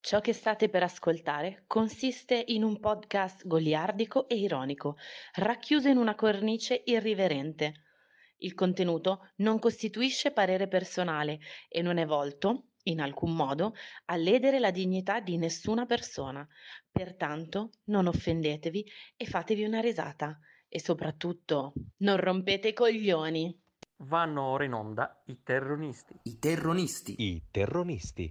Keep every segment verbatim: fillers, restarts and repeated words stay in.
Ciò che state per ascoltare consiste in un podcast goliardico e ironico, racchiuso in una cornice irriverente. Il contenuto non costituisce parere personale e non è volto, in alcun modo, a ledere la dignità di nessuna persona. Pertanto non offendetevi e fatevi una risata. E soprattutto, non rompete i coglioni. Vanno ora in onda i terronisti. I terronisti. I terronisti.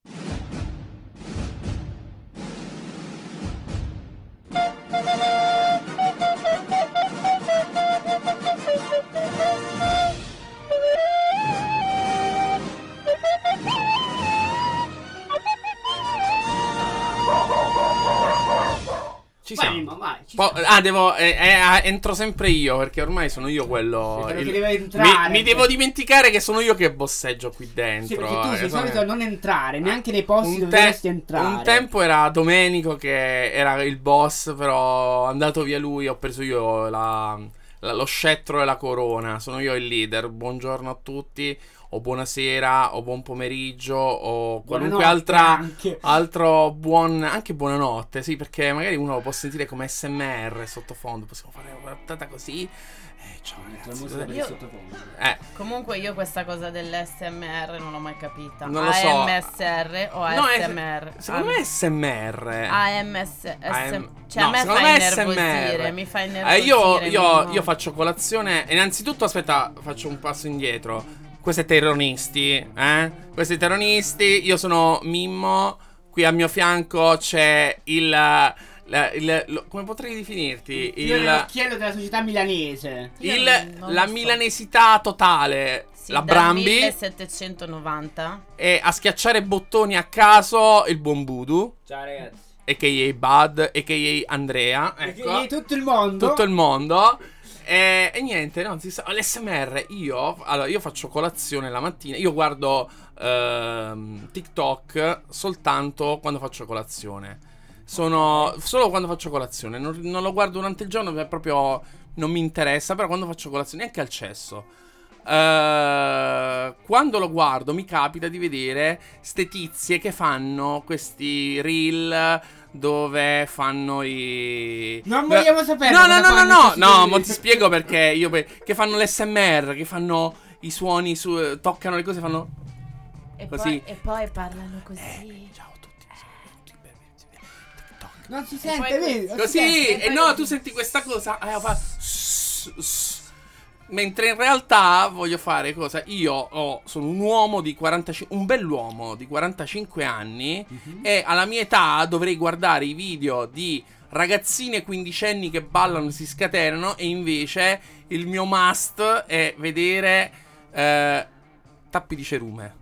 Ci Vai, siamo. Mimmo, vai, ci Po- siamo. ah, devo. eh, eh, entro sempre io perché ormai sono io quello. Sì, quello il- che deve entrare. mi, mi devo dimenticare che sono io che bosseggio qui dentro. Sì, perché tu eh, sei sono- solito non entrare neanche nei posti un, dove te- dovresti entrare. un tempo era Domenico che era il boss, però è andato via lui. Ho preso io la- la- lo scettro e la corona. Sono io il leader. Buongiorno a tutti. O buonasera, o buon pomeriggio, o qualunque Buonanotte altra anche. altro buon. Anche buonanotte, sì, perché magari uno lo può sentire come S M R sottofondo. Possiamo fare una puntata così. Eh, ciao La ragazzi. musica per il Io- sottofondo. Eh, Comunque io questa cosa dell'S M R non l'ho mai capita. Non lo so. A M S R o no, è- A S M R? secondo me è S M R. A M S R. A M- Cioè no, a me secondo fa me è S M R. innervosire, mi fa Eh, innervosire. io, io, Mimmo. io faccio colazione. Innanzitutto, aspetta, faccio un passo indietro. Questi terronisti, eh? Questi terronisti. Io sono Mimmo. Qui a mio fianco c'è il. la- il- lo- come potrei definirti? Io Il, l'occhiello della società milanese. Io il- non la lo so. milanesità totale. Sì, la dal Brambi. millesettecentonovanta. E a schiacciare bottoni a caso il buon Voodoo. Ciao ragazzi. A K A Bud. A K A Andrea. Ecco. E tutto il mondo. Tutto il mondo. E, e niente, no, si sa- l'S M R io, allora, io faccio colazione la mattina. Io guardo ehm, TikTok soltanto quando faccio colazione. Sono solo quando faccio colazione. Non, non lo guardo durante il giorno perché proprio non mi interessa. Però quando faccio colazione, neanche al cesso. Eh, quando lo guardo mi capita di vedere ste tizie che fanno questi reel dove fanno i... Non vogliamo sapere No, no, cosa no, no, fanno no, questi no, reel. ma ti spiego perché io... Che fanno l'S M R, che fanno i suoni, su, toccano le cose, fanno... E Così. poi, e poi parlano così. Eh, ciao a tutti, sono tutti benvenuti a TikTok. Non si E sente, poi- vedi? Non si Così, sente. e no, tu senti questa cosa, eh, fa... sss, sss. Mentre in realtà voglio fare cosa? Io ho, sono un uomo di quarantacinque, un bell'uomo di quarantacinque anni Mhm. e alla mia età dovrei guardare i video di ragazzine quindicenni che ballano, si scatenano, e invece il mio must è vedere eh, tappi di cerume.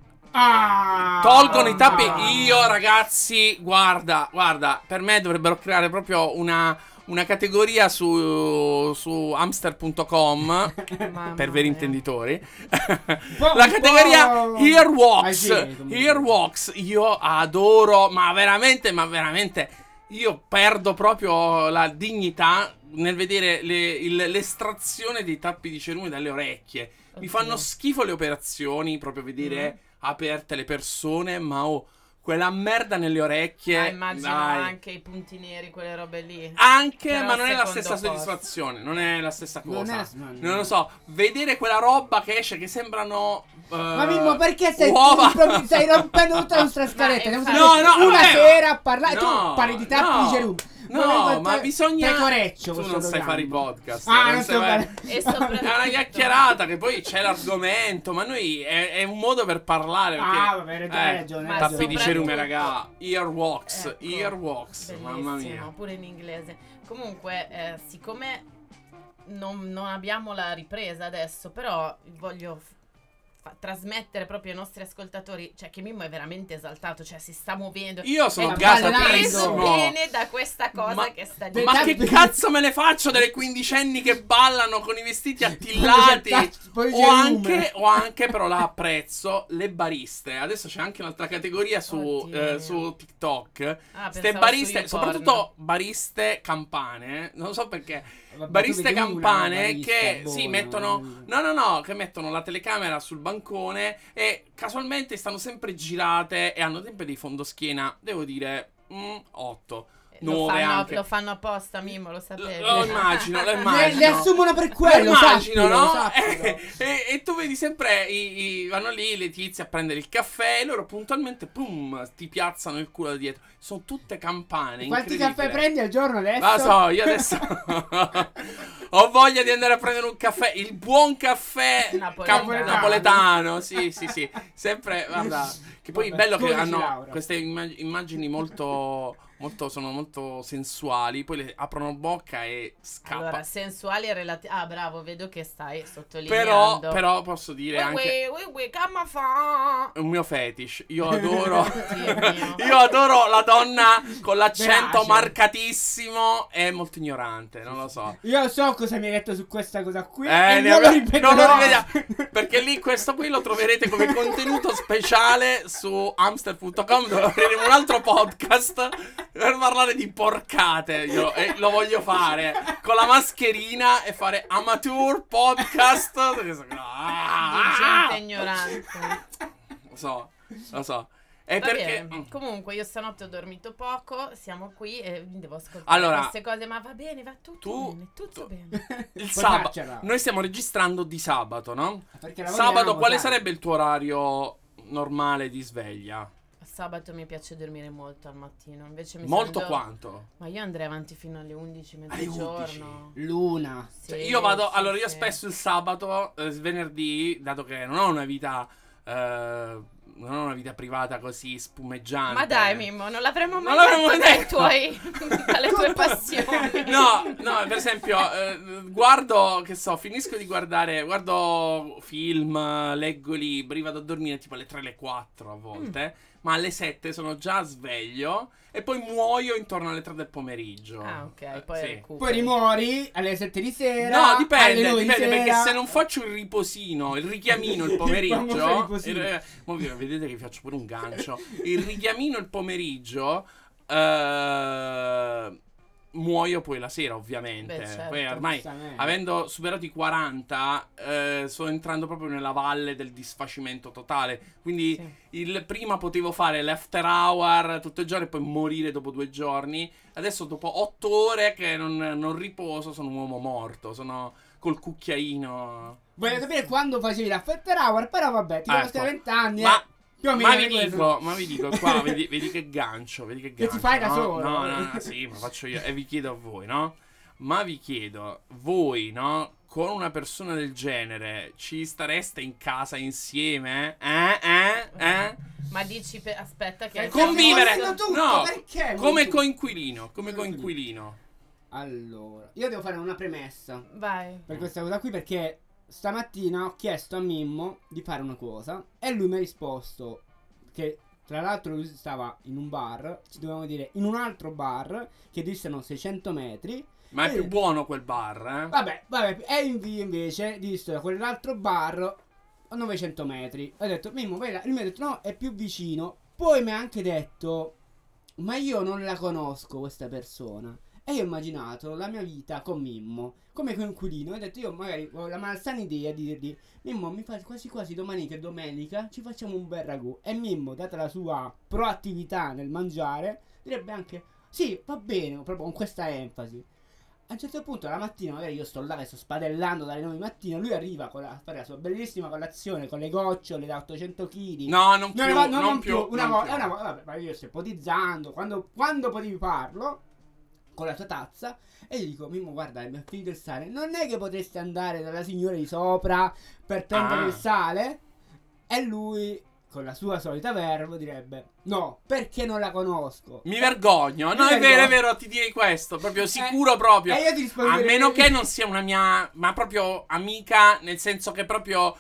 Ah, Tolgono i tappi. ah. Io, ragazzi, guarda, guarda, per me dovrebbero creare proprio una, una categoria su, su hamster punto com Mamma per veri mia. intenditori. po', La un categoria po' Earwax. igienico, Earwax. Io adoro, ma veramente, ma veramente, io perdo proprio la dignità nel vedere le- il- l'estrazione dei tappi di cerume dalle orecchie. Mi Oddio. fanno schifo le operazioni, proprio vedere aperte le persone, ma oh, quella merda nelle orecchie. Ah, immagino dai. anche i punti neri, quelle robe lì. Anche, Però ma non è la secondo stessa posto. soddisfazione, non è la stessa Non cosa. è- no, no. Non lo so, vedere quella roba che esce che sembrano eh, Ma Mimmo, perché stai, uova. improvvi- stai rompendo tutta la nostra scaletta? Ma Andiamo No, sempre no, una vabbè, sera a parlare. no, tu parli di tappi no, di cerume. No, Volevo ma te- bisogna. pecoreccio Tu questo non sai programma. fare i podcast. Ah, non non sai so fare- fare- E soprattutto... È una chiacchierata che poi c'è l'argomento, ma noi è, è un modo per parlare. Perché, Ah, vabbè, hai ragione, hai eh, ragione, ma hai tappi ragione. di cerume, raga. Earwax, Ecco, earwax, mamma bellissimo, mia. pure in inglese. Comunque, eh, siccome non, non abbiamo la ripresa adesso, però voglio f- fa- trasmettere proprio ai nostri ascoltatori, cioè che Mimmo è veramente esaltato, cioè si sta muovendo. Io sono è gasatissimo. preso bene da questa cosa Ma- che sta Dei Ma dicendo. che tappi- cazzo me ne faccio delle quindicenni che ballano con i vestiti attillati? Poi c'è- poi c'è O il anche, lume. o anche, però la apprezzo, le bariste. Adesso c'è anche un'altra categoria su, Oddio. eh, su TikTok. Ah, Ste pensavo bariste, su soprattutto bariste campane. Non so perché. Vabbè, bariste tu vedi una campane barista che buona, sì, mettono non- no, no, no, che mettono la telecamera sul bancone e casualmente stanno sempre girate e hanno sempre dei fondoschiena, devo dire, otto. Lo Nuove fanno, anche. lo fanno apposta, Mimmo, lo sapevi? Lo immagino, lo Le, immagino. le assumono per Lo quello, immagino, sappilo, no? sappilo. E, e- e tu vedi sempre i, i- vanno lì le tizie a prendere il caffè e loro puntualmente pum ti piazzano il culo da dietro. Sono tutte campane. Quanti incredibile. caffè prendi al giorno adesso? La so, io adesso ho voglia di andare a prendere un caffè, il buon caffè Napoletano. cam- napoletano. Sì, sì, sì. Sempre, guarda, che poi Vabbè, è bello che scusaci, hanno Laura. queste immag- immagini molto molto sono molto sensuali, poi le aprono bocca e scappa. Allora, sensuali e relativi. Ah, bravo, vedo che stai Però, sottolineando. però posso dire Ui, anche ui, ui, ui, come fa? è un mio fetish. Io adoro Dio mio. io adoro la donna con l'accento Verace. marcatissimo e molto ignorante, non lo so. Io so cosa mi hai detto su questa cosa qui. Eh, e ne non lo abbiamo- ripeterò. non lo rivediamo. Perché lì questo qui lo troverete come contenuto speciale su hamster punto com, dove avremo un altro podcast per parlare di porcate. Io e lo voglio fare con la mascherina e fare amateur podcast. Di gente ignorante. Lo so, lo so. E Va perché bene. Comunque, io stanotte ho dormito poco. Siamo qui e devo ascoltare Allora, queste cose. Ma va bene, va tutto tu- bene. Tutto tu- bene. il Puoi sabato farcela. noi stiamo registrando di sabato, no? Perché lavoriamo, Sabato quale sai. sarebbe il tuo orario normale di sveglia? Sabato mi piace dormire molto al mattino. Invece mi Molto sento- quanto? Ma io andrei avanti fino alle undici, Alle mezzogiorno. Luna. Sì, Cioè, io vado, sì, allora io sì. spesso il sabato, eh, venerdì, dato che non ho una vita, eh, non ho una vita privata così spumeggiante. Ma dai, Mimmo, non l'avremmo mai Non l'avremmo detto mai dai detto. tuoi, dalle tue passioni. No, no, per esempio, eh, guardo, che so, finisco di guardare, guardo film, leggo libri, vado a dormire tipo alle tre, alle quattro a volte, Mm. ma alle sette sono già sveglio e poi muoio intorno alle tre del pomeriggio. Ah, ok, Eh, poi sì. recuperi. Poi rimuori alle sette di sera. No, dipende, alle nove di dipende perché sera. se non faccio il riposino, il richiamino il Il famoso pomeriggio, riposino. il- mo vi- vedete che faccio pure un gancio, il richiamino il pomeriggio, eh, muoio poi la sera ovviamente. Beh, certo. Poi ormai Giustamente. avendo superato i quaranta, eh, sto entrando proprio nella valle del disfacimento totale. Quindi Sì. il prima potevo fare l'after hour tutto il giorno e poi morire dopo due giorni. Adesso dopo otto ore che non, non riposo sono un uomo morto, sono col cucchiaino. Voglio capire quando facevi l'after hour, però vabbè, ti Ah, conosco ecco. vent'anni. Ma, eh. Più o meno ma vi è questo. dico, ma vi dico qua, vedi, vedi che gancio, vedi che Che gancio. ti fai da no? solo. No, no, no, sì, ma faccio io. E vi chiedo a voi, no? Ma vi chiedo, voi, no? Con una persona del genere, ci stareste in casa insieme? Eh? Eh? Eh? Ma dici, pe- aspetta che... Perché Convivere! stiamo facendo tutto, No, perché? come Molto- coinquilino, come coinquilino. Allora, io devo fare una premessa Vai. per questa cosa qui perché stamattina ho chiesto a Mimmo di fare una cosa e lui mi ha risposto che tra l'altro lui stava in un bar, ci dovevamo dire in un altro bar che distano seicento metri. Ma è Eh. più buono quel bar, eh? Vabbè, vabbè, e invi- invece disto da quell'altro bar a novecento metri. Ho detto, Mimmo, vai là. Lui mi ha detto, no, è più vicino. Poi mi ha anche detto, ma io non la conosco questa persona. E io ho immaginato la mia vita con Mimmo, come coinquilino. Ho detto, io magari ho la malsana idea di dirgli, Mimmo, mi fai quasi quasi domani che è domenica, ci facciamo un bel ragù. E Mimmo, data la sua proattività nel mangiare, direbbe anche, sì, va bene, proprio con questa enfasi. A un certo punto la mattina magari io sto là che sto spadellando dalle nove di mattina, lui arriva con la, fare la sua bellissima colazione con le gocciole da ottocento chili. No, non più, No, non, no, non più, più, una non volta, più. una volta, vabbè, ma io sto ipotizzando, quando, quando potevi farlo, con la tua tazza, e gli dico, Mimmo, guarda, mi ho finito il sale, non è che potresti andare dalla signora di sopra per prendere Ah. il sale? E lui, con la sua solita verbo, direbbe, no, perché non la conosco. Mi vergogno. Mi No, è vergogno. vero, è vero, ti direi questo. Proprio sicuro, proprio. E io ti A risponderei, meno che non sia una mia, ma proprio amica, nel senso che proprio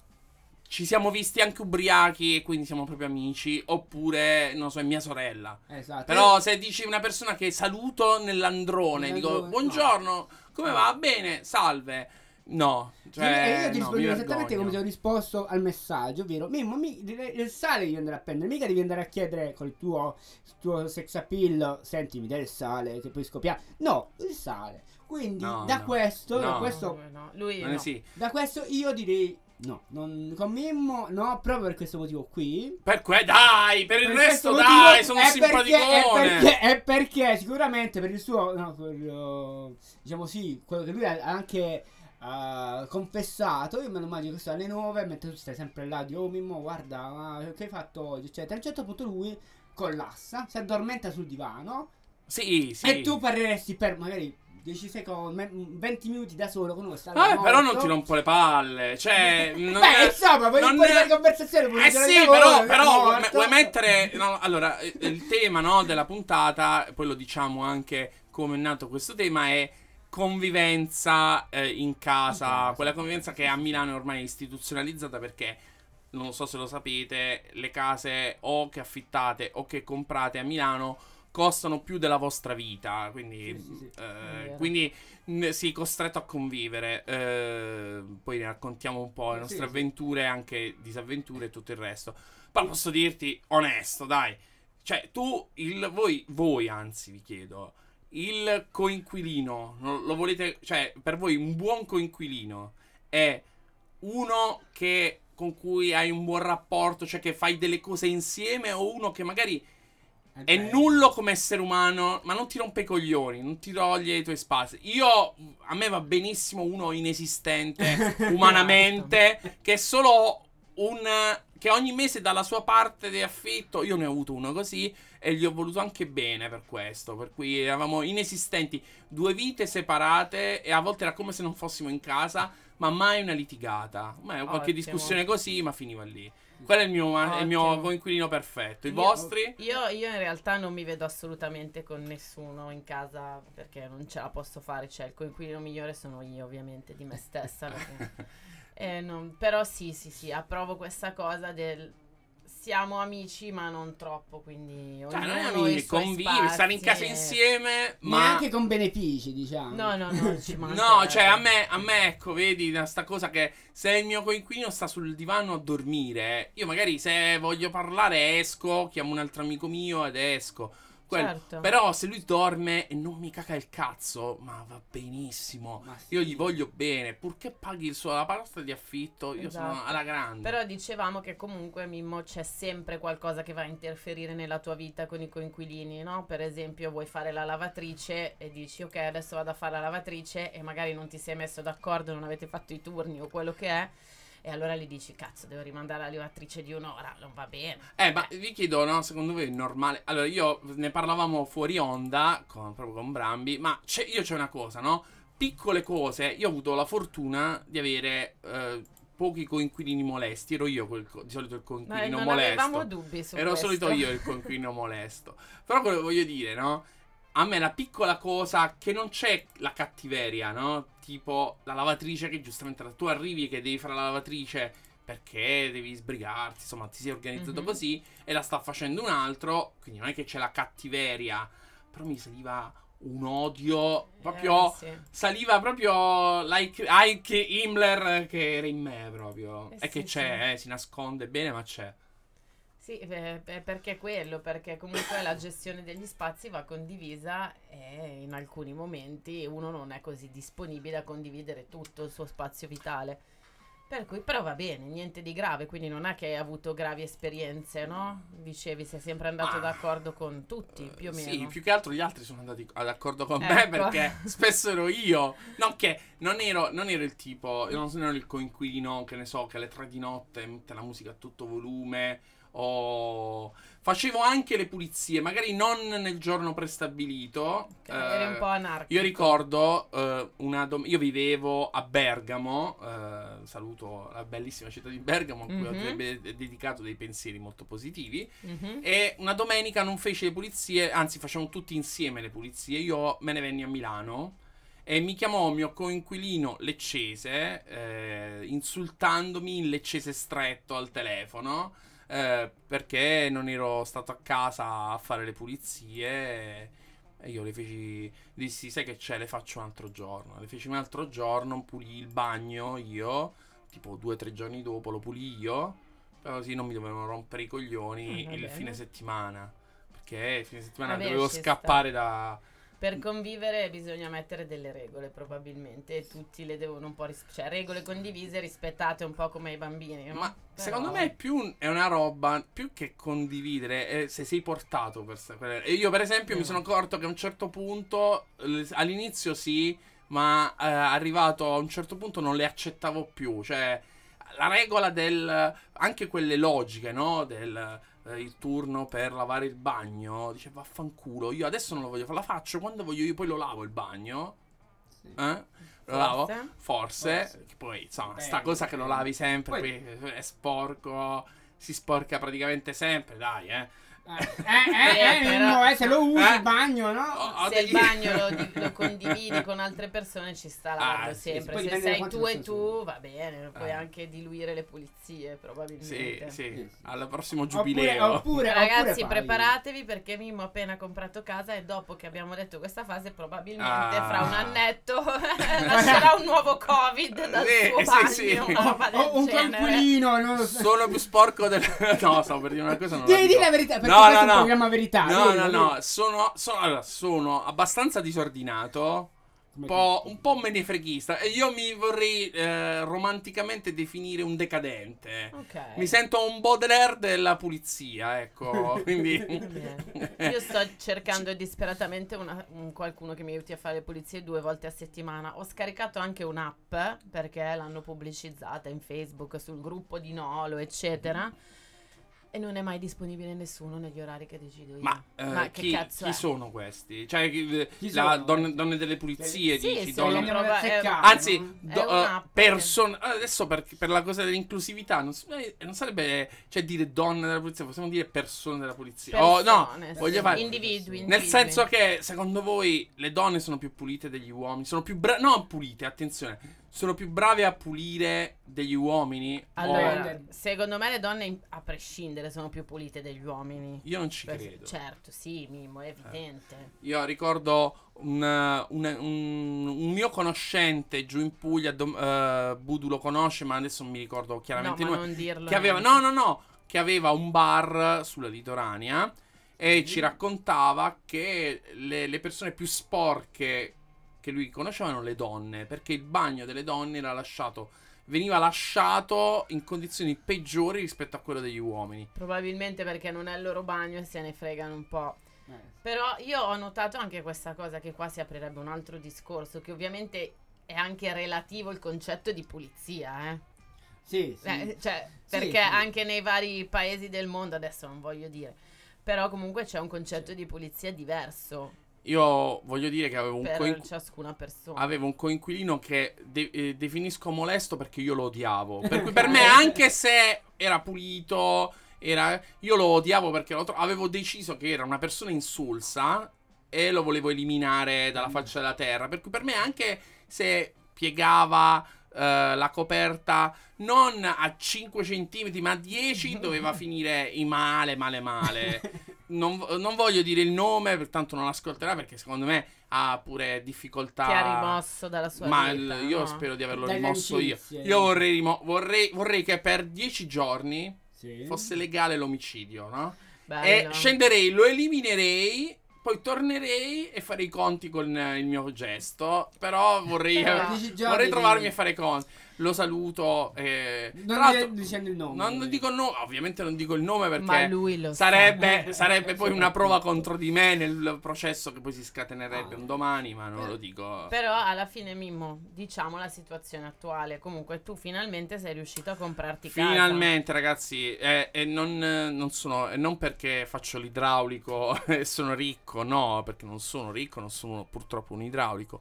ci siamo visti anche ubriachi e quindi siamo proprio amici. Oppure, non so, è mia sorella. Esatto. Però se dici una persona che saluto nell'androne, dico Nell'androne, buongiorno, come No. va? Bene, salve. No, E cioè, io ti no, mi rispondevo esattamente vergogno. come ti ho risposto al messaggio, ovvero Mimmo, mi, il sale devi andare a prendere, mica devi andare a chiedere col tuo, tuo sex appeal, senti mi dai il sale che poi scoppiare. No, il sale. Quindi No, da no. questo, da No. questo, No, lui Non è no. sì. da questo io direi no, non, con Mimmo no, proprio per questo motivo qui. Per que dai, per il Per resto questo dai, motivo sono è perché, è simpaticone. perché, è perché sicuramente per il suo, no, quello, diciamo sì, quello che lui ha anche uh, confessato, io me lo immagino che sta alle nove, mentre tu stai sempre là di oh Mimmo guarda, ma che hai fatto oggi, eccetera. A un certo punto lui collassa, si addormenta sul divano Sì, sì. e tu parleresti per magari dieci secondi, me- venti minuti da solo con uno che sta là Vabbè, morto. però non ti rompo le palle. Cioè, non Beh, è- insomma, poi non poi è- la conversazione pure Eh giorno di sì, lavoro, però, è però vuoi- morto. vuoi mettere. No, allora, eh, il tema, no, della puntata, poi lo diciamo anche come è nato questo tema, è convivenza eh, in casa. In casa. Quella convivenza che a Milano è ormai istituzionalizzata perché. Non lo so se lo sapete, le case o che affittate o che comprate a Milano costano più della vostra vita, quindi, Sì, sì, sì. eh, È vero. quindi n- sì, costretto a convivere. Eh, poi ne raccontiamo un po' le Sì, nostre sì. avventure, anche disavventure e tutto il resto. Però posso dirti, onesto, dai, cioè tu, il, voi, voi anzi vi chiedo, il coinquilino, non lo volete, cioè per voi un buon coinquilino è uno che con cui hai un buon rapporto, cioè che fai delle cose insieme, o uno che magari è nullo come essere umano, ma non ti rompe i coglioni, non ti toglie i tuoi spazi. Io, a me va benissimo uno inesistente umanamente, che è solo un che ogni mese dà la sua parte di affitto. Io ne ho avuto uno così e gli ho voluto anche bene per questo, per cui eravamo inesistenti, due vite separate e a volte era come se non fossimo in casa, ma mai una litigata. Ma qualche Ottimo. discussione così, ma finiva lì. Quello è il mio, è il mio Ottimo. coinquilino perfetto. I Io- vostri? Io, io in realtà non mi vedo assolutamente con nessuno in casa perché non ce la posso fare. Cioè, il coinquilino migliore sono io, ovviamente, di me stessa. perché- eh, non- però sì, sì, sì, approvo questa cosa del siamo amici, ma non troppo. Quindi Cioè, non è ognuno ha i amici, suoi convivi, stare in casa spazi e- insieme, ma... Neanche con benefici, diciamo. No, no, no, ci No, mancherebbe. cioè a me, a me, ecco, vedi, da sta cosa che se il mio coinquilino sta sul divano a dormire, io magari se voglio parlare esco, chiamo un altro amico mio ed esco. Quello. Certo. Però se lui dorme e non mi caga il cazzo, ma va benissimo. Ma sì. Io gli voglio bene, purché paghi il suo, la parte di affitto, io sono Esatto. alla grande. Però dicevamo che comunque, Mimmo, c'è sempre qualcosa che va a interferire nella tua vita con i coinquilini, no? Per esempio, vuoi fare la lavatrice e dici ok, adesso vado a fare la lavatrice e magari non ti sei messo d'accordo, non avete fatto i turni o quello che è. E allora gli dici, cazzo, devo rimandare la lavatrice di un'ora, non va bene. Eh, ma vi chiedo, no, secondo voi è normale? Allora, io ne parlavamo fuori onda, con, proprio con Brambi, ma c'è, io c'è una cosa, no? Piccole cose, io ho avuto la fortuna di avere eh, pochi coinquilini molesti, ero io quel, co- di solito il Ma coinquilino non molesto. avevamo dubbi su Ero questo. solito io il coinquilino molesto. Però quello che voglio dire, no? A me la piccola cosa che non c'è la cattiveria, no? Tipo la lavatrice che giustamente tu arrivi che devi fare la lavatrice perché devi sbrigarti, insomma, ti sei organizzato Mhm. così e la sta facendo un altro, quindi non è che c'è la cattiveria, però mi saliva un odio proprio Eh, sì. saliva proprio like, like Himmler che era in me proprio. Eh e che sì, c'è, eh, si nasconde bene, ma c'è. Sì, eh, eh, perché è quello, perché comunque la gestione degli spazi va condivisa e in alcuni momenti uno non è così disponibile a condividere tutto il suo spazio vitale. Per cui, però va bene, niente di grave, quindi non è che hai avuto gravi esperienze, no? Dicevi, sei sempre andato Ma- d'accordo con tutti, più o meno. Sì, più che altro gli altri sono andati d'accordo con Ecco. me perché spesso ero io. Non che non ero, non ero il tipo, io non ero il coinquilino che ne so, che alle tre di notte mette la musica a tutto volume. O facevo anche le pulizie, magari non nel giorno prestabilito. Ok, eri un eh, po' anarchico. Io ricordo eh, una dom- io vivevo a Bergamo, eh, saluto la bellissima città di Bergamo, a cui ho Mhm. de- dedicato dei pensieri molto positivi. Mhm. E una domenica non fece le pulizie, anzi facevamo tutti insieme le pulizie. Io me ne venni a Milano e mi chiamò mio coinquilino leccese, eh, insultandomi in leccese stretto al telefono, eh, perché non ero stato a casa a fare le pulizie. E io le feci, dissi, sai che c'è, le faccio un altro giorno. Le feci un altro giorno, pulì il bagno io, tipo due o tre giorni dopo lo pulì io, però così non mi dovevano rompere i coglioni Mm, va il bene. fine settimana, perché il fine settimana Vabbè, dovevo ci scappare da, Per convivere bisogna mettere delle regole probabilmente e tutti le devono un po' ris- cioè regole condivise rispettate un po' come i bambini, no? Ma Però- secondo me è più è una roba più che condividere, è se sei portato per sapere. E io per esempio mi sono accorto che a un certo punto eh, all'inizio sì, ma eh, arrivato a un certo punto non le accettavo più, cioè la regola del anche quelle logiche, no? Del eh, il turno per lavare il bagno, dice vaffanculo, io adesso non lo voglio fare, la faccio quando voglio io, poi lo lavo il bagno. Eh? Lo lavo? Forse. Forse, Forse. che poi insomma, Beh, sta cosa che lo lavi sempre, poi- poi è sporco, si sporca praticamente sempre, dai, eh. Eh, eh, eh, Eh, no, eh, se lo usi Eh? il bagno, no? Oh, oh, Se il degli- bagno lo, di- lo condividi con altre persone ci sta lavarlo Ah, sì, sempre. poi Se dipende da sei quante tu e persone tu sono. va bene, puoi Eh. anche diluire le pulizie Sì, probabilmente. sì, al prossimo Oppure, giubileo. oppure, Ragazzi, oppure fai- preparatevi perché Mimmo ha appena comprato casa e dopo che abbiamo detto questa fase probabilmente Ah. fra un annetto nascerà un nuovo Covid dal Sì, suo sì, bagno, sì. una roba del O un genere. coinquilino, non lo so. Sono più sporco del... No, stavo per dire una cosa, non la Devi dico. dire la verità, perché No, questo no, è un no. programma verità. No, dillo, no, dillo. no, sono, sono, allora, sono abbastanza disordinato, un Come po', un po' menefreghista, e io mi vorrei eh, romanticamente definire un decadente. Ok. Mi sento un Baudelaire della pulizia, ecco, quindi... Bene. Io sto cercando disperatamente una- un qualcuno che mi aiuti a fare le pulizie due volte a settimana. Ho scaricato anche un'app perché l'hanno pubblicizzata in Facebook sul gruppo di Nolo, eccetera. E non è mai disponibile nessuno negli orari che decido io. Ma, eh, che chi, cazzo chi è? sono questi? Cioè, chi, Chi la sono? donne, donne delle pulizie, Sì, dici? sì, donne- andiamo a azzeccare, Anzi, no? do- È un'app eh, person- adesso per, per la cosa dell'inclusività non, s- eh, non sarebbe, cioè, dire donne della polizia, possiamo dire persone della polizia. Oh, no, Persone, sì. voglio fare... Individui, Nel individui. senso che, secondo voi, le donne sono più pulite degli uomini? Sono più brave... Non pulite, attenzione. Sono più brave a pulire degli uomini? Allora, O- secondo me le donne in- a prescindere sono più pulite degli uomini. Io non ci Per- credo. Certo, sì, Mimmo, è evidente. Io ricordo un, un- un- un mio conoscente giù in Puglia, Dom- eh, Budu lo conosce, ma adesso non mi ricordo chiaramente No, il ma nome, non dirlo. che aveva, neanche. no, no, no, che aveva un bar sulla litoranea e ci raccontava che le, le persone più sporche che lui conosceva erano le donne, perché il bagno delle donne era lasciato, veniva lasciato in condizioni peggiori rispetto a quello degli uomini. Probabilmente perché non è il loro bagno e se ne fregano un po'. Eh, Però io ho notato anche questa cosa, che qua si aprirebbe un altro discorso, che ovviamente è anche relativo il concetto di pulizia, eh. Sì, sì. Eh, cioè, Sì, perché sì. anche nei vari paesi del mondo, adesso non voglio dire, però comunque c'è un concetto di pulizia diverso Io voglio dire che avevo un per coinqu- ciascuna persona. Avevo un coinquilino che de- eh, definisco molesto perché io lo odiavo. Per cui per me, anche se era pulito, era... io lo odiavo perché lo tro- avevo deciso che era una persona insulsa e lo volevo eliminare dalla faccia della terra. Per cui per me, anche se piegava eh, la coperta non a cinque centimetri ma a dieci, doveva finire in male, male, male. Non, non voglio dire il nome, pertanto non ascolterà perché secondo me ha pure difficoltà. Che ha rimosso dalla sua Ma vita, il- io no? spero di averlo Dalle rimosso io. amicizie. Io vorrei, rimo- vorrei, vorrei che per dieci giorni Sì. fosse legale l'omicidio, no? Bello. E scenderei, lo eliminerei, poi tornerei e farei i conti con eh, il mio gesto. Però vorrei, Però- dieci giorni vorrei di- trovarmi a fare i conti. Lo saluto. eh, Non tra l'altro- dire- dicendo il nome. non dico il nome, ovviamente non dico il nome perché Ma lui lo sarebbe, sa. sarebbe Eh, poi sì, una prova appunto. contro di me nel processo che poi si scatenerebbe Ah. un domani, ma non lo dico. Però alla fine, Mimmo, diciamo la situazione attuale. Comunque tu finalmente sei riuscito a comprarti casa. Finalmente, ragazzi, e, e non, eh, non sono, e non perché faccio l'idraulico e sono ricco, no, perché non sono ricco, non sono purtroppo un idraulico.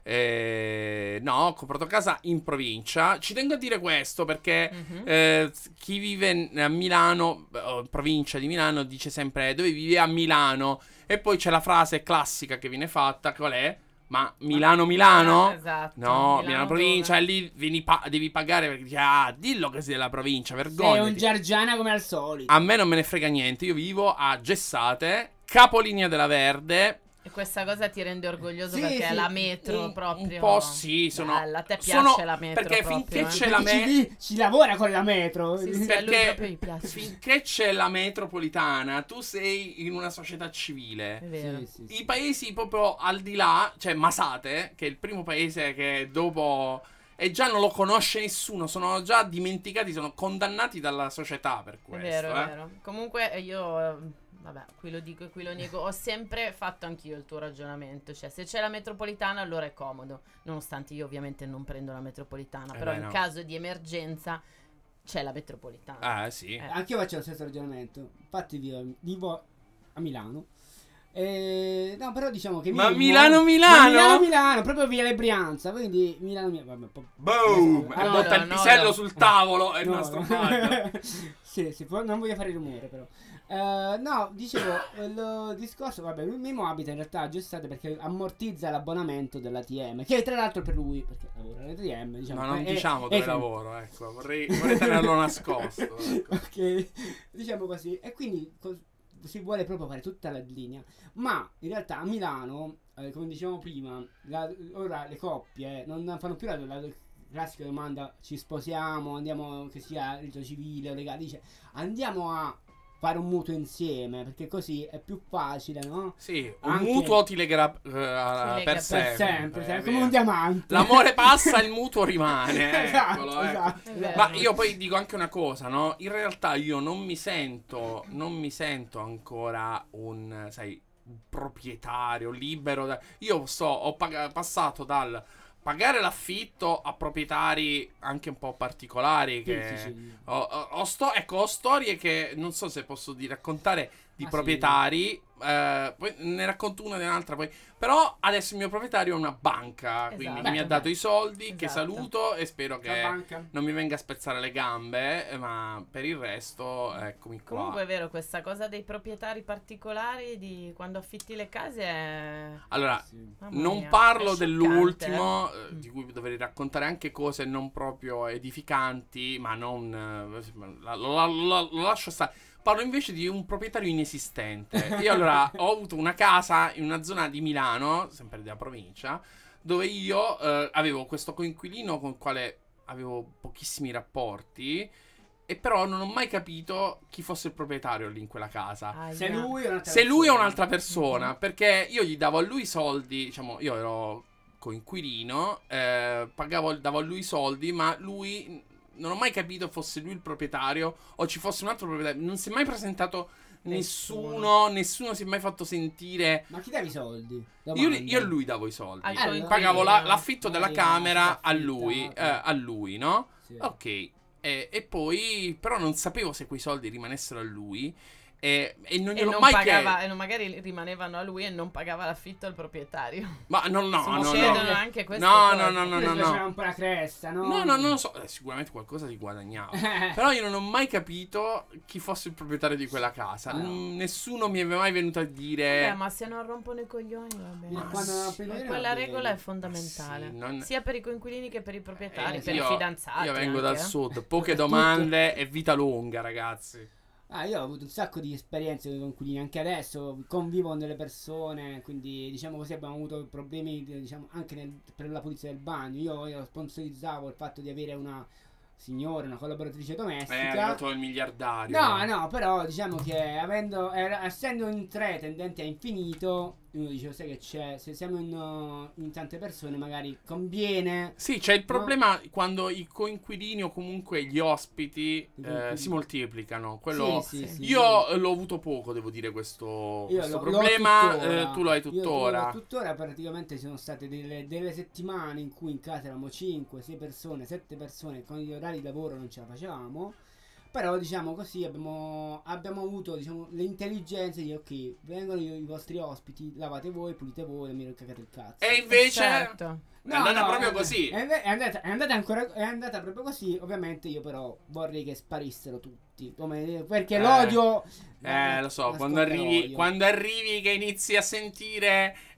Eh, no, ho comprato casa in provincia. Ci tengo a dire questo perché Mhm. eh, chi vive a Milano, o in provincia di Milano, dice sempre dove vivi a Milano. E poi c'è la frase classica che viene fatta, qual è? Ma Milano, Milano? Ah, esatto. No, Milano, provincia, dove? e lì vieni pa- devi pagare perché dici, ah, dillo che sei della provincia, Sei vergogna. un Giargiana come al solito. A me non me ne frega niente, io vivo a Gessate, capolinea della Verde, E questa cosa ti rende orgoglioso Sì, perché sì, la metro un, proprio... un po' sì, sono... Bella, a te piace sono- la metro perché proprio, finché eh? c'è la Perché metro... ci, ci lavora con la metro. Sì, sì, a lui Perché proprio gli piace. finché c'è la metropolitana, tu sei in una società È civile. vero. Sì, sì, sì. I paesi proprio al di là, cioè Masate, che è il primo paese che dopo... E già non lo conosce nessuno, sono già dimenticati, sono condannati dalla società per È questo. vero, eh. è vero. Comunque io, eh, vabbè, qui lo dico e qui lo nego, ho sempre fatto anch'io il tuo ragionamento, cioè se c'è la metropolitana allora è comodo, nonostante io ovviamente non prendo la metropolitana, Eh però beh, in no. caso di emergenza c'è la metropolitana. Eh sì. Eh. Anche io faccio lo stesso ragionamento. Infatti vivo, vivo a Milano. E, no, però diciamo che Ma Mimmo- Milano, Milano? Ma Milano Milano, proprio via le Brianza. Quindi Milano Milano. Vabbè, po- Boom! Eh, E no, botta no, il no, pisello no. sul tavolo e il no, nostro no. mag. Sì, sì, poi non voglio fare rumore però. Eh, no, dicevo, il discorso, vabbè, lui Mimo abita in realtà a Gessate perché ammortizza l'abbonamento dell'A T M, che tra l'altro per lui, perché lavora all'A T M, diciamo. Ma non è- diciamo è- dove è- lavoro, ecco, vorrei, vorrei tenerlo nascosto. Ecco. Ok, diciamo così. E quindi co- si vuole proprio fare tutta la linea. Ma in realtà a Milano, eh, come dicevamo prima, la- ora le coppie non fanno più la, la classica domanda: ci sposiamo, andiamo, che sia rito civile o legale. Dice andiamo a fare un mutuo insieme, perché così è più facile, no? Sì, un Anche- mutuo ti legherà eh, lega per per sempre. Per sempre, è sempre, vero. come un diamante. L'amore passa, il mutuo rimane. Esatto, Eccolo, ecco. esatto. È vero. Ma io poi dico anche una cosa, no? In realtà io non mi sento, non mi sento ancora un, sai, un proprietario libero. Da... Io sto, ho pag- passato dal pagare l'affitto a proprietari anche un po' particolari. Sì, Che sì, sì. Ho, ho- ho sto- ecco, ho storie che non so se posso di raccontare di Ah, proprietari. eh, poi ne racconto una e un'altra poi. Però adesso il mio proprietario è una banca, Esatto. quindi Beh, mi ha beh. dato i soldi, che Esatto. saluto e spero La che banca. non mi venga a spezzare le gambe, eh, ma per il resto, eccomi qua. Comunque è vero, questa cosa dei proprietari particolari di quando affitti le case è... Allora, Sì. Mamma non mia, parlo è dell'ultimo, scioccante, eh, eh. di cui dovrei raccontare anche cose non proprio edificanti, ma non... eh, la- lo, lo- lo lascio stare. Parlo invece di un proprietario inesistente. Io allora ho avuto una casa in una zona di Milano, sempre della provincia, dove io eh, avevo questo coinquilino con il quale avevo pochissimi rapporti, e però non ho mai capito chi fosse il proprietario lì in quella casa. Aia. Se lui è un'altra Se lui è persona. un'altra persona, perché io gli davo a lui i soldi, diciamo, io ero coinquilino, eh, pagavo, davo a lui i soldi, ma lui, non ho mai capito fosse lui il proprietario o ci fosse un altro proprietario. Non si è mai presentato nessuno, Nessuno. nessuno si è mai fatto sentire. Ma chi davi i soldi? Io, Domanda. io a lui davo i soldi. Al Eh, coinquilino. Pagavo la- l'affitto della Magari camera una a lui, affitta, eh, a lui, no? Sì. Ok. E, e poi, però non sapevo se quei soldi rimanessero a lui. E, e non E gliel'ho non mai pagava, chiesto. e non- magari rimanevano a lui e non pagava l'affitto al proprietario. Ma no, no, no, Succedono no. anche queste No, cose. no, no, no, Questo no, faceva no. un po' la cresta, no? No, no, non lo so. Eh, sicuramente qualcosa si guadagnava. Però io non ho mai capito chi fosse il proprietario di quella casa. Ah, no. Mm, Nessuno mi è mai venuto a dire. Vabbè, ma se non rompono i coglioni va bene. Ma quando sì. non prima E era quella bene. regola è fondamentale. Sì, non- Sia per i coinquilini che per i proprietari, Eh, per io- i fidanzati. Io vengo anche, dal eh. sud. Poche domande e vita lunga, ragazzi. Ah, io ho avuto un sacco di esperienze con i coinquilini, anche adesso convivo con delle persone, quindi diciamo così abbiamo avuto problemi, diciamo, anche nel- per la pulizia del bagno. Io, io sponsorizzavo il fatto di avere una signora, una collaboratrice È domestica. arrivato il miliardario. No, no, però diciamo che avendo, eh, essendo in tre tendenti a infinito, uno dice, sai che c'è, se siamo in, uh, in tante persone magari conviene. Sì, c'è il problema quando i coinquilini o comunque gli ospiti I eh, coinquilini. si moltiplicano. Quello. Sì, sì, sì. Io eh, l'ho avuto poco, devo dire, questo, Io questo lo- l'ho problema. tuttora. eh, tu lo hai Io tuttora. l'ho tuttora praticamente ci sono state delle, delle settimane in cui in casa eravamo cinque, sei persone, sette persone, con gli orari di lavoro non ce la facevamo. Però diciamo così abbiamo, abbiamo avuto diciamo, le intelligenze di ok, vengono i, i vostri ospiti, lavate voi, pulite voi, non mi cagate il cazzo. E invece Certo. è andata proprio è- così. È, è andata, è andata ancora è andata proprio così. Ovviamente io però vorrei che sparissero tutti. Come, perché Eh. l'odio. Eh, lo so, nasconde quando arrivi, l'odio. quando arrivi che inizi a sentire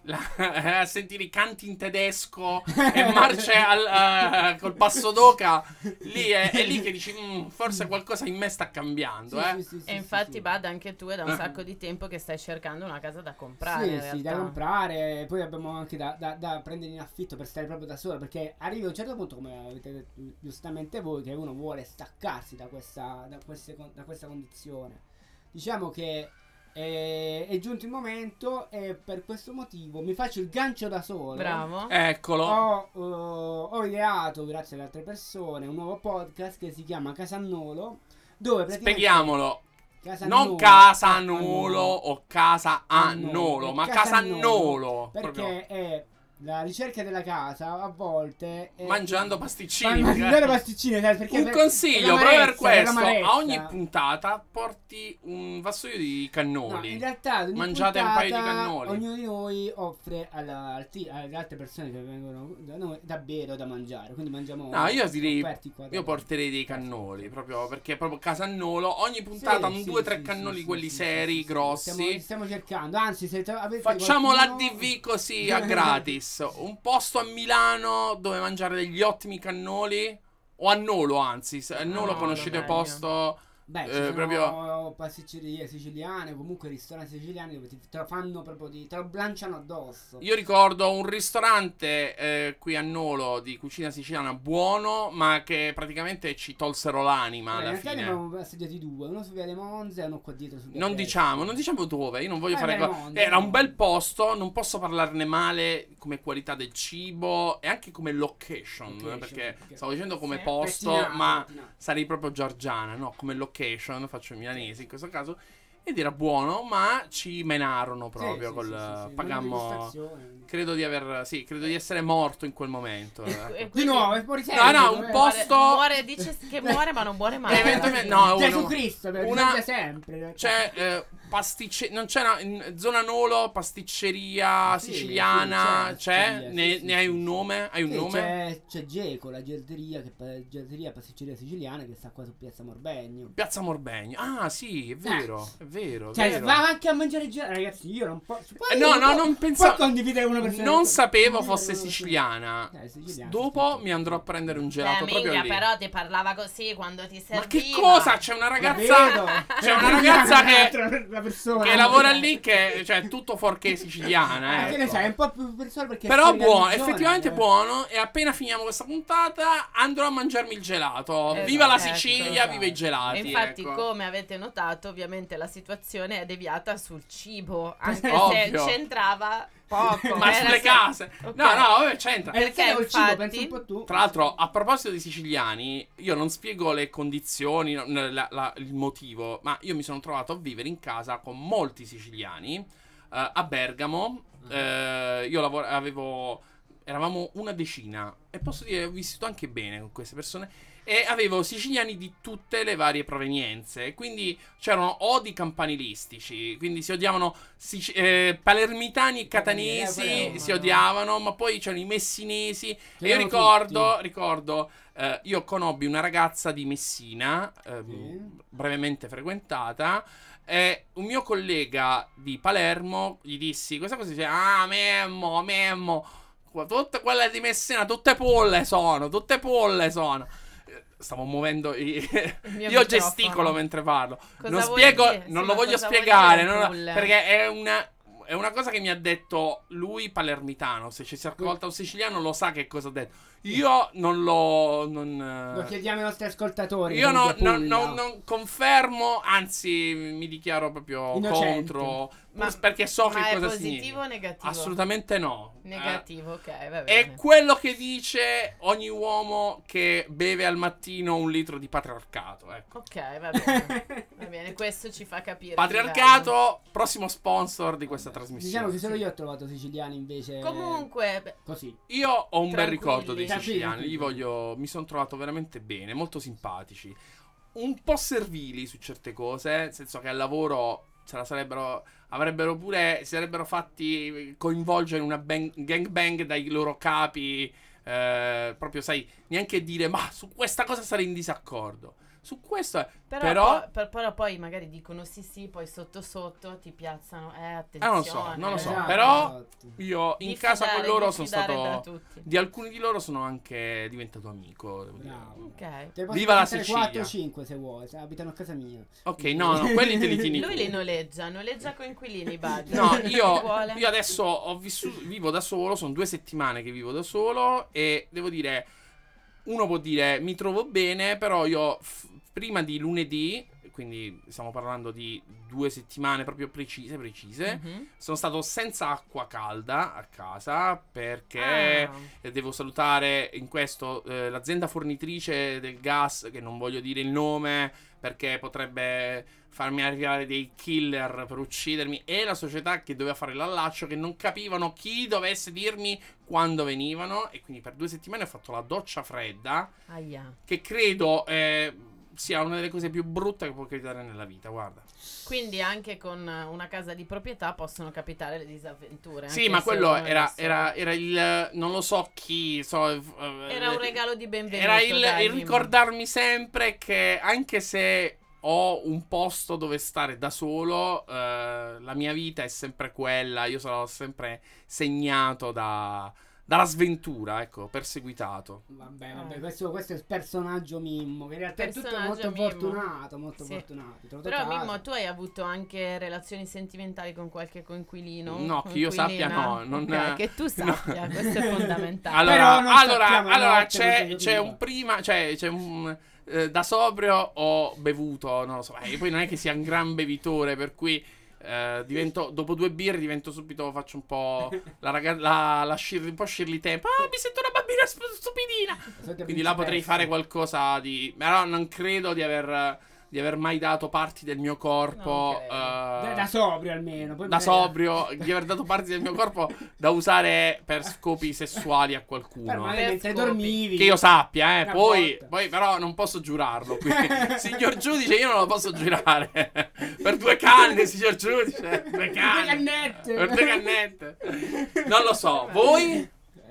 la, a sentire i canti in tedesco e marce al, uh, col passo d'oca, lì è, è lì che dici mm, forse qualcosa in me sta cambiando, Sì, eh. sì, sì, sì, E infatti, sì, sì. Bad, anche tu è da un sacco di tempo che stai cercando una casa da comprare. Sì, in sì, da realtà. comprare. Poi abbiamo anche da, da- da prendere in affitto per stare proprio da sola. Perché arriva a un certo punto, come avete detto giustamente voi, che uno vuole staccarsi da questa, da queste con- da questa condizione. Diciamo che è, è giunto il momento e per questo motivo mi faccio il gancio da solo. Bravo. Eccolo. Ho, uh, ho ideato, grazie ad altre persone, un nuovo podcast che si chiama Casannolo. Dove praticamente Spieghiamolo. Casannolo- Non casa Ah, Nolo no. o casa a Annolo, Nolo, è ma Casannolo, Casannolo. perché proprio. è la ricerca della casa a volte è Mangiando pasticcini. Ma- mangiare pasticcine, sai, perché Un per- consiglio, per proprio per l'amarezza, per questo, l'amarezza. a ogni puntata porti un vassoio di No, cannoli. in realtà ad ogni Mangiate un paio di puntata cannoli. ognuno di noi offre alla- al ti- alle altre persone che vengono da noi da bere o da mangiare, quindi mangiamo No, io direi, offerti qua da- io porterei dei cannoli, proprio perché proprio Casannolo, ogni puntata Sì, un sì, due o tre sì, cannoli, sì, quelli sì, seri, sì, sì, grossi. Stiamo, stiamo cercando, anzi se tra- avete Facciamo qualcuno- l'A D V così a gratis. Un posto a Milano dove mangiare degli ottimi cannoli. O a Nolo, anzi. Se a Nolo Nolo, conoscete il meglio. posto. Beh, ci eh, sono proprio- pasticcerie siciliane, comunque ristoranti siciliani dove ti, te lo fanno proprio di, te lo blanciano addosso. Io ricordo un ristorante eh, qui a Nolo di cucina siciliana buono, ma che praticamente ci tolsero l'anima Vabbè, in alla realtà ne fine. abbiamo assediati due, uno su Via dei Monze e uno qua dietro su Via Non Destra. diciamo, non diciamo dove, io non voglio Eh, fare beh, co- no, Era no. un bel posto, non posso parlarne male come qualità del cibo e anche come location, Location, perché perché- stavo dicendo come Sì, posto, pettinato, ma pettinato. sarei proprio Giorgiana, no? Come location, faccio il milanese in questo caso. Ed era buono, ma ci menarono proprio Sì, sì, col sì, sì, sì. pagammo. Manifestazione. Credo di aver sì, credo di essere morto in quel momento. E- ecco. e Di quindi nuovo, è fuori No, no, un eh. posto- muore, muore, dice che muore, ma non muore mai. Eventualmente- no, Gesù uno- Cristo, per una- una... sempre. C'è eh, pasticce non c'è una- in zona Nolo pasticceria Sì, siciliana, sì, c'è, c'è? sì, ne sì, ne hai sì, un sì. nome? Hai un Sì, nome? C'è, c'è Geco, la gelteria, che pa- gelteria pasticceria siciliana che sta qua su Piazza Morbegno. Piazza Morbegno. Ah, sì, è vero, è vero, è Cioè, vero. va anche a mangiare gelato. Ragazzi, io non posso. Eh, no, no, non pensavo- Puoi condividere una persona. Non sapevo Condividere fosse una persona. siciliana. Eh, siciliana, Dopo sì. mi andrò a prendere un Eh, gelato proprio minchia, lì. però ti parlava così quando ti serviva. Ma che cosa? C'è una La ragazza vedo. C'è una ragazza che La persona. che lavora lì che cioè tutto fuorché siciliana, Eh, che ne ecco. sai, un po' più persone perché. Però fuori buono, dalla zona, effettivamente eh. buono. E appena finiamo questa puntata andrò a mangiarmi il gelato. Esatto, Viva la ecco. Sicilia, viva i gelati. E infatti, ecco. come avete notato, ovviamente la situazione è deviata sul cibo, anche Ovvio. se c'entrava poco. Ma Era sulle se- case. Ok. No, no, vabbè, c'entra. Eh, Perché perché col cibo, infatti- pensa un po' tu. Tra l'altro, a proposito di siciliani, io non spiego le condizioni, no, la- la- il motivo, ma io mi sono trovato a vivere in casa con molti siciliani eh, a Bergamo. Eh, io lavoro, avevo, eravamo una decina e posso dire, ho vissuto anche bene con queste persone. E avevo siciliani di tutte le varie provenienze. Quindi c'erano o di campanilistici, quindi si odiavano sic- eh, palermitani e catanesi, Eh, quello, si no. odiavano, ma poi c'erano i messinesi. E io C'erano ricordo, tutti. ricordo, eh, io conobbi una ragazza di Messina, ehm, Sì. brevemente frequentata. E un mio collega di Palermo gli dissi questa cosa, dice: ah, Memmo, Memmo, tutte quelle di Messina, tutte polle sono, tutte polle sono. Eh, Stavo muovendo i... mio Io microfono. gesticolo mentre parlo. Cosa non vuol spiego, dire? non Sì, lo ma voglio cosa vuol spiegare, dire non- polle? perché è una, è una cosa che mi ha detto lui palermitano. Se ci si ascolta un siciliano lo sa che cosa ha detto. Io non lo... Non, Lo chiediamo ai nostri ascoltatori. io sono no- di no- Apulia. no- non confermo, anzi mi dichiaro proprio Innocente. contro, Ma- pur- perché so Ma che è cosa positivo significa. o negativo? Assolutamente no. Negativo, ok, va Eh, bene. è quello che dice ogni uomo che beve al mattino un litro di patriarcato. Ecco. Ok, va bene. Va bene, questo ci fa capire. il Patriarcato, prossimo sponsor di questa Diciamo trasmissione. che solo io ho trovato siciliani invece. livello. Comunque, beh, Così. Io ho un bel Tranquilli. ricordo dei Tranquilli, siciliani, li tranquilli. voglio, mi sono trovato veramente bene, molto simpatici, un po' servili su certe cose, nel senso che al lavoro se la sarebbero, avrebbero pure, si sarebbero fatti coinvolgere in una bang, gangbang dai loro capi, eh, proprio sai, neanche dire ma su questa cosa sarei in disaccordo. su questo è... Però, Però... po- per- però poi magari dicono sì sì, poi sotto sotto ti piazzano, eh Eh, attenzione. non lo so, non lo so. Esatto, Però esatto. io in Diffidare, casa con loro sono diffidare da stato... tutti. Di alcuni di loro sono anche diventato amico, devo dire. Bravo. Ok. Te posso Viva la mettere Sicilia. quattro cinque se vuoi, se abitano a casa mia. Ok, no, no, quelli te li tieni tu. Lui li noleggia, noleggia coinquilini, Baggio. No, Chi io, vuole? io adesso ho vissuto, vivo da solo, sono due settimane che vivo da solo e devo dire, uno può dire mi trovo bene, però io f- prima di lunedì, quindi stiamo parlando di due settimane proprio precise, precise, Mhm. sono stato senza acqua calda a casa perché Ah. eh, devo salutare in questo eh, l'azienda fornitrice del gas, che non voglio dire il nome perché potrebbe farmi arrivare dei killer per uccidermi, e la società che doveva fare l'allaccio, che non capivano chi dovesse dirmi quando venivano, e quindi per due settimane ho fatto la doccia fredda, Aia. che credo eh, sia una delle cose più brutte che può capitare nella vita, guarda. Quindi anche con una casa di proprietà possono capitare le disavventure. Sì, anche ma se quello uno era, adesso- era, era il... non lo so chi... So, eh, Era un regalo di benvenuto. Era il, dai, il Mimmo. ricordarmi sempre che anche se ho un posto dove stare da solo, eh, la mia vita è sempre quella. Io sarò sempre segnato da, dalla sventura, ecco, perseguitato. Vabbè, vabbè, Eh. questo, questo è il personaggio Mimmo, che in realtà è tutto Personaggio molto Mimmo. fortunato, molto Sì. fortunato. Te l'ho Però detto a Mimmo, casa. tu hai avuto anche relazioni sentimentali con qualche coinquilino? No, che io sappia, Coinquilina? no, non- Ok, che tu sappia, questo è fondamentale. Allora, Però non allora, sappiamo la allora notte c'è, cosa c'è dire. un prima, cioè c'è un eh, da sobrio ho bevuto, non lo so, eh, poi non è che sia un gran bevitore, per cui eh, divento, dopo due birre divento subito, faccio un po' la ragazza, la, la Shirley, un po' Shirley Temple, ah, mi sento una bambina sp- stupidina, Solita quindi là potrei principessa. fare qualcosa di, però non credo di aver, di aver mai dato parti del mio corpo, Non eh, credo. Da, da sobrio almeno. Poi da magari- sobrio, di aver dato parti del mio corpo da usare per scopi sessuali a Però qualcuno. magari Per mentre scopi. dormivi. Che io sappia, eh. Una Poi, volta. poi però non posso giurarlo. Quindi, signor giudice, io non lo posso giurare. Per due canne, signor giudice. Due Due canne. cannette. Per due cannette. Non lo so. Voi?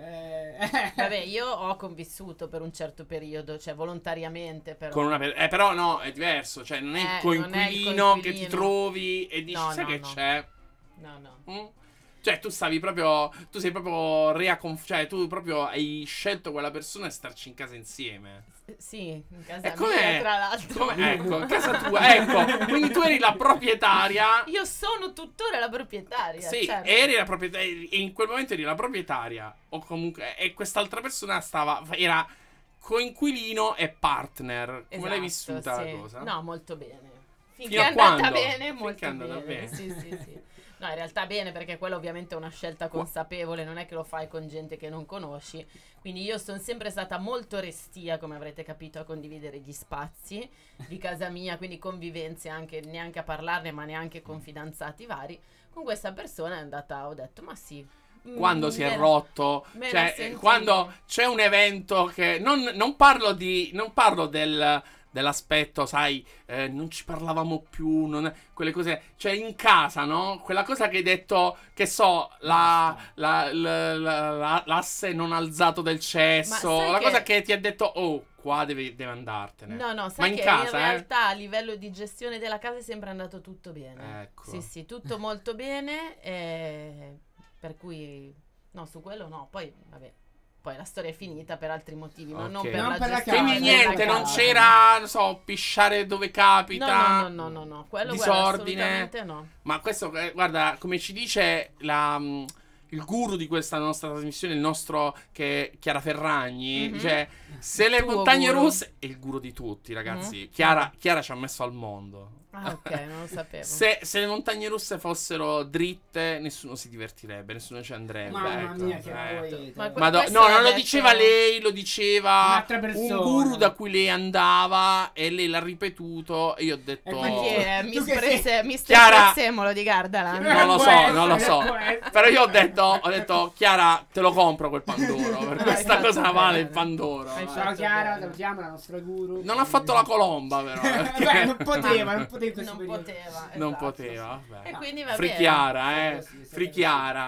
Eh, Vabbè, io ho convissuto per un certo periodo, cioè volontariamente però. Con una per- eh, però no, è diverso. Cioè, non è il Eh, coinquilino, non è il che coinquilino. ti trovi e dici, No, sai no, che no. c'è? No, no. Mm? Cioè, tu stavi proprio. Tu sei proprio reaconf- cioè, tu proprio hai scelto quella persona e starci in casa insieme. S- Sì, in casa E com'è? mia, tra l'altro. Come- ecco, in casa tua, ecco. Quindi tu eri la proprietaria. Io sono tuttora la proprietaria. Sì, certo. eri la proprietaria. E in quel momento eri la proprietaria. O comunque. E quest'altra persona stava. Era coinquilino e partner. Come l'hai Esatto, vissuta sì. la cosa? No, molto bene. Finché Fino a è andata quando? bene, Finché molto è andata bene. bene. Sì, sì, sì. No, in realtà bene, perché quello ovviamente è una scelta consapevole, non è che lo fai con gente che non conosci. Quindi io sono sempre stata molto restia, come avrete capito, a condividere gli spazi di casa mia, quindi convivenze anche, neanche a parlarne, ma neanche con fidanzati vari. Con questa persona è andata, ho detto, ma sì. Quando mm, si è me la- rotto, me la cioè sentivo. quando c'è un evento che non, non parlo di non parlo del dell'aspetto, sai, eh, non ci parlavamo più, non, quelle cose, cioè in casa, no? Quella cosa che hai detto, che so, la, la- la- la- la- l'asse non alzato del cesso, sai la che- cosa che ti ha detto, oh, qua devi, devi andartene. No, no, Ma sai in che casa, in eh? realtà a livello di gestione della casa è sempre andato tutto bene. Ecco. Sì, sì, tutto molto bene. eh, per cui, no, su quello no. Poi, vabbè, poi la storia è finita per altri motivi, ma non Ok. per Non la per la gestione casa, Quindi della niente, non casa. c'era, non so, pisciare dove capita. No, no, no, no, no, no. Quello guarda, disordine. assolutamente no. Ma questo, eh, guarda, come ci dice la, mh, il guru di questa nostra trasmissione, il nostro, che è Chiara Ferragni, Mhm. cioè, se le Tuo montagne guru. russe, è il guru di tutti, ragazzi. Mhm. Chiara, Chiara ci ha messo al mondo. Ah, ok, non lo sapevo. Se, se le montagne russe fossero dritte, nessuno si divertirebbe, nessuno ci andrebbe. Mamma ecco. mia, che Eh. poeta. Ma que- Mado- questo no, l'ha non lo detto- diceva lei, lo diceva Un'altra un persona. guru da cui lei andava e lei l'ha ripetuto e io ho detto... E Ma chi è? Tu Mister che sei- Prese- mister Chiara- Prezzemolo di Gardaland. Non lo Può so, essere, non lo so. può essere. Però io ho detto, ho detto, Chiara, te lo compro quel Pandoro. Per Hai questa fatto cosa bene. vale il Pandoro. Hai eh. fatto Ciao Chiara, bene. salutiamo la nostra guru. Non ha fatto la colomba, però. perché- Beh, non poteva, non poteva in questo Non periodo. poteva. Non esatto, poteva, sì. vabbè. E quindi va Free bene. Chiara, eh. Sì, sì, sì, Free sì. Chiara.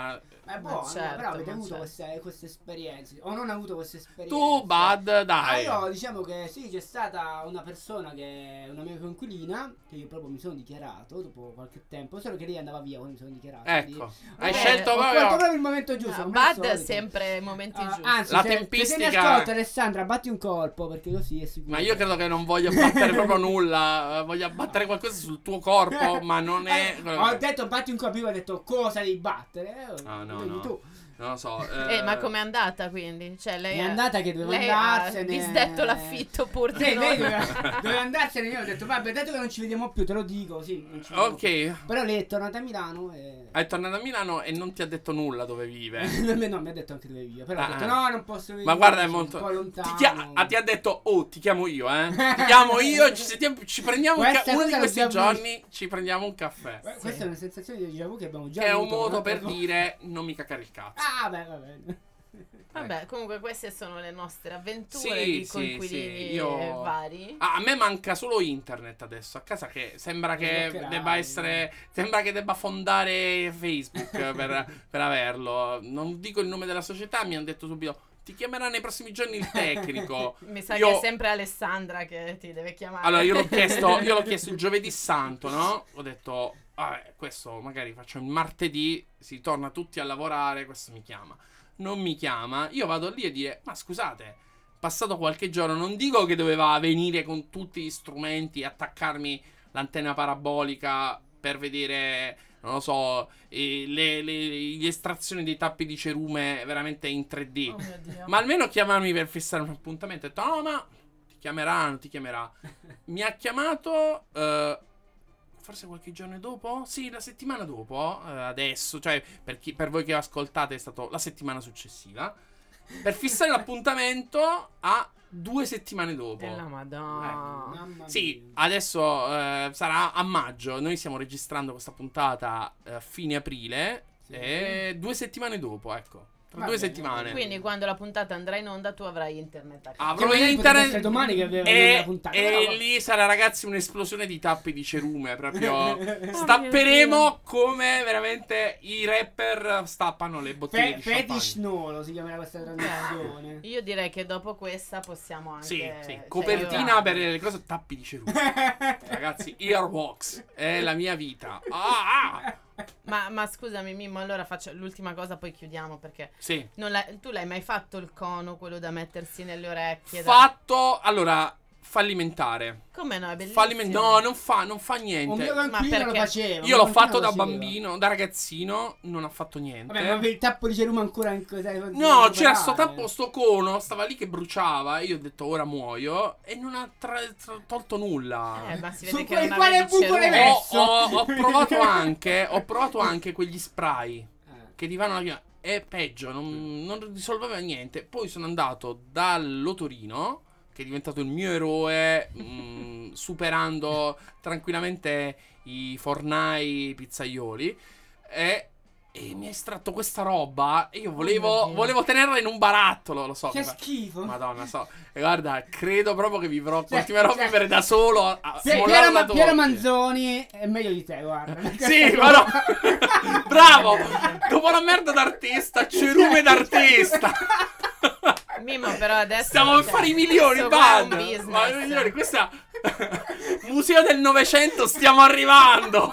È buono, certo, però avete ma avuto certo. queste, queste esperienze o non avuto queste esperienze? Tu, Bud, Ah, dai. io diciamo che sì, c'è stata una persona che è una mia coinquilina che io proprio mi sono dichiarato dopo qualche tempo, solo che lei andava via quando mi sono dichiarato. Ecco, quindi- hai Vabbè, scelto ho colto proprio... proprio il momento giusto. No, come al Bud solito. sempre ai momenti Ah, giusti. anzi, La se, se tempistica- ti ascolta Alessandra, batti un colpo perché così è sicuro. Ma io credo che non voglia battere proprio nulla. eh, Voglio abbattere qualcosa sul tuo corpo, ma non è. Eh, ho detto batti un colpo, io ho detto cosa devi battere. Eh, Ah, no, vedi no. tu. Non lo so. Eh, eh, ma com'è andata quindi? Cioè, lei È ha- andata che doveva lei andarsene. ha disdetto l'affitto pur di Sì, non- lei doveva, doveva andarsene. Io ho detto, vabbè, detto che non ci vediamo più, te lo dico. Sì, non ci vediamo più. Ok. Però lei è tornata a Milano e. È tornato a Milano e non ti ha detto nulla dove vive. no, mi ha detto anche dove vive. Però Ah, ha detto, ah. no, non posso venire. Ma guarda, è sono molto. un po' lontano. Ti, chia- ah, ti ha detto, oh, ti chiamo io, eh. Ti chiamo io, ci, sentiamo, ci prendiamo un Questa ca- uno di cosa questi l'abbiamo- giorni, ci prendiamo un caffè. Que- Questa è una sensazione di déjà vu che abbiamo già Che è un avuto modo un'altra per volta. dire non mi cacare il cazzo. Ah, beh, va bene. Vabbè, comunque queste sono le nostre avventure Sì, di sì, coinquilini sì, io- vari. Ah, a me manca solo internet adesso a casa, che sembra che Sbloccherai. debba essere. Sembra che debba fondare Facebook per, per averlo. Non dico il nome della società, mi hanno detto subito. Ti chiamerà nei prossimi giorni il tecnico. Mi sa Io- che è sempre Alessandra che ti deve chiamare. Allora, io l'ho chiesto, io l'ho chiesto il giovedì santo, no? Ho detto, vabbè, questo magari faccio il martedì, si torna tutti a lavorare, questo mi chiama. Non mi chiama, io vado lì e dire, ma scusate, passato qualche giorno, non dico che doveva venire con tutti gli strumenti, attaccarmi l'antenna parabolica per vedere, non lo so, eh, le, le, le estrazioni dei tappi di cerume veramente in tre D. Oh mio Dio. Ma almeno chiamarmi per fissare un appuntamento. Ho detto, no, ma ti chiameranno, ti chiamerà. Mi ha chiamato, eh, forse qualche giorno dopo? Sì, la settimana dopo, eh, adesso, cioè per, chi, per voi che ascoltate è stato la settimana successiva, per fissare l'appuntamento a due settimane dopo. Della Madonna. Mamma Sì, mia. adesso eh, sarà a maggio. Noi stiamo registrando questa puntata a fine aprile. Sì. E due settimane dopo, ecco. Tra Va due bene, settimane. Quindi quando la puntata andrà in onda tu avrai internet a casa. Avrò Che magari potrebbe internet essere domani che aveva e, una puntata, e però va- lì sarà, ragazzi, un'esplosione di tappi di cerume. Proprio mio stapperemo come veramente i rapper stappano le bottiglie Fe- di Fetish champagne. Nolo si chiamerà questa trasmissione. Io direi che dopo questa possiamo anche... Sì, sì, cioè, copertina io- per le cose, tappi di cerume. Ragazzi, Earwax è la mia vita. Ah, ah. Ma, ma scusami Mimmo, allora faccio l'ultima cosa poi chiudiamo perché... Sì. non l'hai- tu l'hai mai fatto il cono, quello da mettersi nelle orecchie? da- Fatto, allora, fallimentare. Come no, è bellissimo. Fallimen- no, non fa, non fa Un niente. mio coinquilino lo perché? faceva. Io un l'ho coinquilino fatto da lo faceva. bambino, da ragazzino, non ha fatto niente. Vabbè, ma avevi il tappo di cerume ancora in cosa? No, c'era sto tappo, sto cono, stava lì che bruciava. Io ho detto ora muoio. E non ha tra- tra- tolto nulla. Eh, ma si Su vede che quel non quale avevi buco l'hai cerume. Ho, messo? ho- ho provato anche, ho provato anche quegli spray Eh. che ti vanno via. È peggio, non, non risolveva niente. Poi sono andato dall'otorino, che è diventato il mio eroe, mh, superando tranquillamente i fornai pizzaioli. E, e mi ha estratto questa roba. E io mio volevo, Dio. volevo tenerla in un barattolo, lo so. Che che fa- schifo. Madonna, so. E guarda, credo proprio che vivrò, Cioè, continuerò a cioè- vivere da solo. A, a Pie- smollare Piero, la Ma- Piero torcia. Manzoni è meglio di te, guarda. Sì, ma no. Bravo. Dopo la merda d'artista, cerume d'artista. Mimmo, però adesso... Stiamo per cioè, fare i milioni, questo qua è un Bud. business. Ma i milioni, questa Museo del Novecento, stiamo arrivando.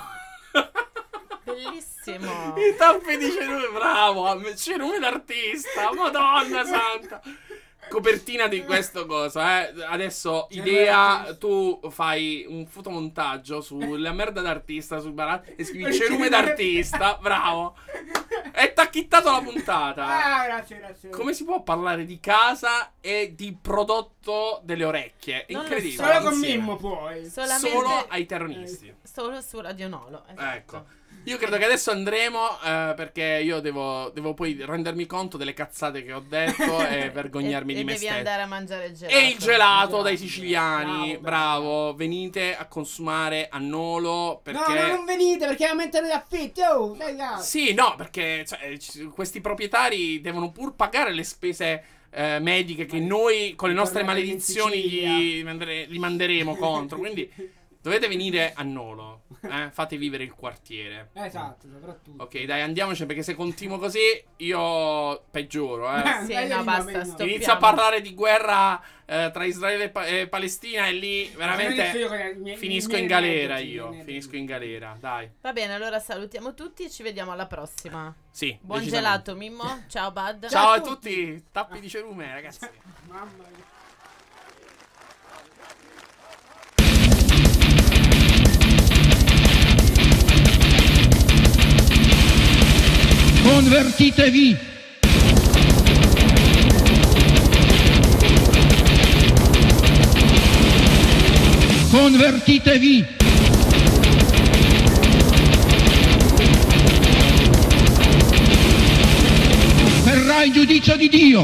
Bellissimo. I tappi di cerume, bravo. Cerume d'artista, Madonna santa. Copertina di questo cosa, eh. Adesso idea, tu fai un fotomontaggio sulla merda d'artista sul baratto e scrivi cerume d'artista, bravo. E t'ha chittato la puntata. Ah, grazie, grazie. Come si può parlare di casa e di prodotto delle orecchie? Non lo Incredibile. so. Solo con insieme. Mimmo poi. Solamente... Solo ai terroristi. Solo su Radio Nolo. Esatto. Ecco. Io credo che adesso andremo eh, perché io devo, devo poi rendermi conto delle cazzate che ho detto e vergognarmi e, di e me devi stesso. andare a mangiare il gelato. E il gelato Gelato. dai siciliani, Bravo, bravo, venite a consumare a Nolo perché... No, no, non venite perché aumentano gli affitti. Oh, dai, cazzo. Sì, no, perché cioè, ci- questi proprietari devono pur pagare le spese eh, mediche che noi con le nostre Tornate in maledizioni Sicilia. gli, mandere- li manderemo contro. Quindi Dovete venire a Nolo, eh? Fate vivere il quartiere. Esatto, soprattutto. Ok, dai, andiamoci, perché se continuo così io peggioro, eh. Sì, Meglio no, di basta, meglio. stoppiamo. Inizio a parlare di guerra eh, tra Israele e, pa- e Palestina e lì veramente Io con i miei- finisco i miei in galera aneddoti, i io. miei Finisco aneddoti. in galera, dai. Va bene, allora salutiamo tutti e ci vediamo alla prossima. Sì, Buon decisamente. gelato, Mimmo. Ciao, Bud. Ciao a a tutti, tappi di cerume, ragazzi. Mamma mia. Convertitevi! Convertitevi! Verrà il giudizio di Dio!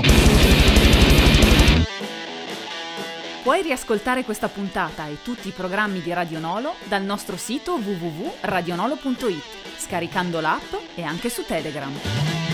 Puoi riascoltare questa puntata e tutti i programmi di Radio Nolo dal nostro sito w w w punto radionolo punto it, scaricando l'app e anche su Telegram.